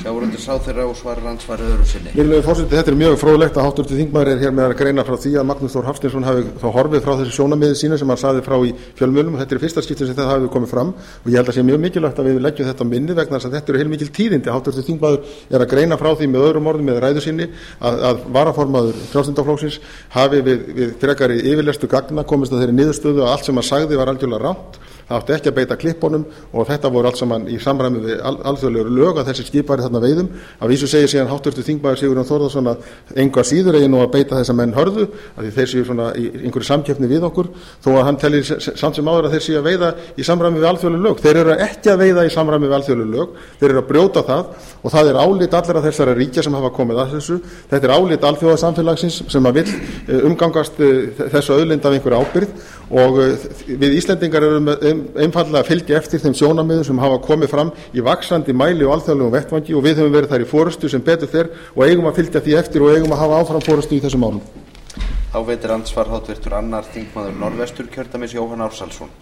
sjávarútvegsráðherra og svarar andsvari öðru sinni. Virðulegur forseti, þetta mjög fróðlegt að háttvirtur þingmaður hér með að greina frá því að Magnús Þór Hafsteinsson hafi þá horfið frá þessi sjónarmiði sínu sem hann sagði frá í fjölmiðlum. Þetta er fyrsta skipti sem þetta hafi komið fram og ég held að sé mjög mikilvægt að við leggjum þetta á minni vegna þess að þetta eru heilmikil tíðindi. Háttvirtur þingmaður er að greina frá því með öðrum orðum með ræðu sinni að varaformaður Frjálslynda flokksins hafi við frekari yfirlestu gagna komist að þeirri niðurstöðu að allt sem hann sagði var algjörlega rangt. Það átti ekki að beita klippunum og þetta voru allt saman í samræmi við alþjóðlegur lög að þessi skip væri þarna veiðum. Að vísu segir síðan háttvirtur þingmaður Sigurjón Þórðarson að engu að síður eigi nú að beita þessa menn hörðu að því þeir séu svona í einhverju samkeppni við okkur þó að hann tellir samt sem áður að þeir séu að veiða í samræmi við alþjóðleg lög. Þeir eru ekki að veiða í samræmi við alþjóðleg lög, þeir eru að brjóta það og það er álit allra þessara ríkja sem hafa komið að þessu. Þetta er álit alþjóðasamfélagsins sem að vill umgangast þessu auðlind af einhverju ábyrgð og við Íslendingar erum einfaldlega að fylgja eftir þeim sjónarmiðum sem hafa komið fram í vaxandi mæli og alþjóðlegum vettvangi og við höfum verið þar í forystu sem betur fer og eigum að fylgja því eftir og eigum að hafa áfram forystu í þessum málum. Þá veitir andsvar háttvirtur annar þingmaður Norðvesturkjördæmis Jóhann Ársælsson.